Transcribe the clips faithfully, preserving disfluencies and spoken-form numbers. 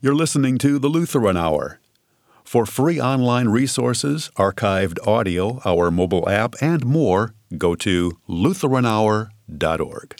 You're listening to the Lutheran Hour. For free online resources, archived audio, our mobile app, and more, go to lutheran hour dot org.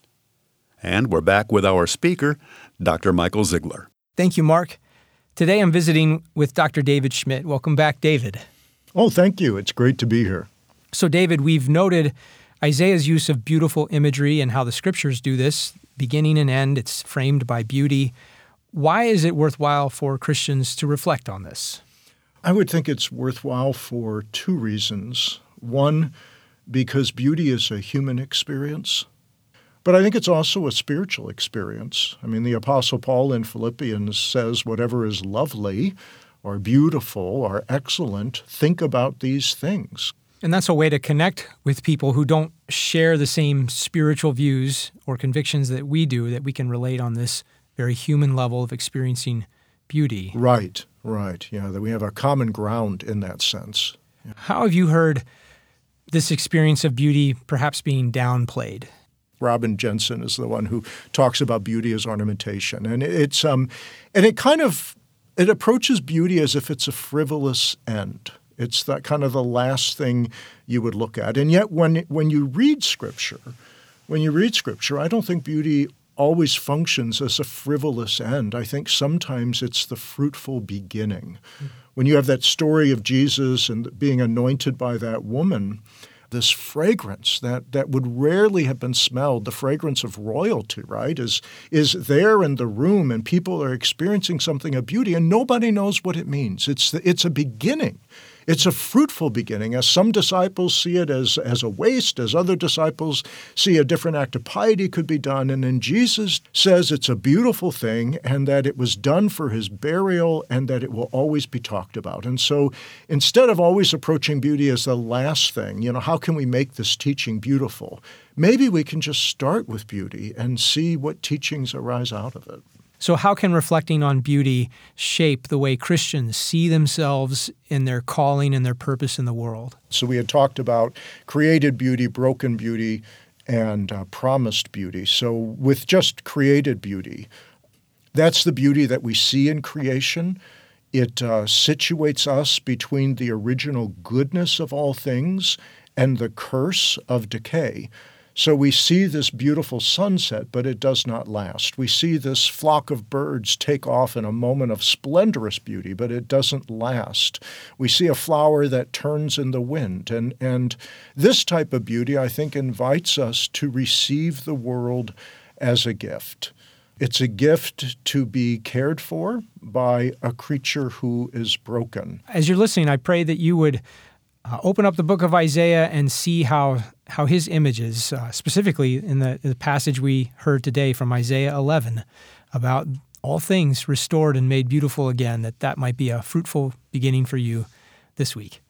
And we're back with our speaker, Doctor Michael Ziegler. Thank you, Mark. Today I'm visiting with Doctor David Schmidt. Welcome back, David. Oh, thank you. It's great to be here. So, David, we've noted Isaiah's use of beautiful imagery and how the Scriptures do this. Beginning and end, it's framed by beauty. Why is it worthwhile for Christians to reflect on this? I would think it's worthwhile for two reasons. One, because beauty is a human experience. But I think it's also a spiritual experience. I mean, the Apostle Paul in Philippians says, whatever is lovely or beautiful or excellent, think about these things. And that's a way to connect with people who don't share the same spiritual views or convictions that we do, that we can relate on this very human level of experiencing beauty. Right, right. Yeah, that we have a common ground in that sense. Yeah. How have you heard this experience of beauty perhaps being downplayed? Robin Jensen is the one who talks about beauty as ornamentation. And it's um, and it kind of, it approaches beauty as if it's a frivolous end. It's that kind of the last thing you would look at. And yet when when you read Scripture, when you read Scripture, I don't think beauty always functions as a frivolous end. I think sometimes it's the fruitful beginning. Mm-hmm. When you have that story of Jesus and being anointed by that woman, this fragrance that, that would rarely have been smelled, the fragrance of royalty, right, is, is there in the room, and people are experiencing something of beauty, and nobody knows what it means. It's the, it's a beginning. It's a fruitful beginning. As some disciples see it as, as a waste, as other disciples see a different act of piety could be done. And then Jesus says it's a beautiful thing and that it was done for his burial and that it will always be talked about. And so instead of always approaching beauty as the last thing, you know, how can we make this teaching beautiful? Maybe we can just start with beauty and see what teachings arise out of it. So how can reflecting on beauty shape the way Christians see themselves in their calling and their purpose in the world? So we had talked about created beauty, broken beauty, and uh, promised beauty. So with just created beauty, that's the beauty that we see in creation. It uh, situates us between the original goodness of all things and the curse of decay. So we see this beautiful sunset, but it does not last. We see this flock of birds take off in a moment of splendorous beauty, but it doesn't last. We see a flower that turns in the wind. And, and this type of beauty, I think, invites us to receive the world as a gift. It's a gift to be cared for by a creature who is broken. As you're listening, I pray that you would Uh, open up the book of Isaiah and see how how his images, uh, specifically in the, the passage we heard today from Isaiah eleven, about all things restored and made beautiful again, that that might be a fruitful beginning for you this week.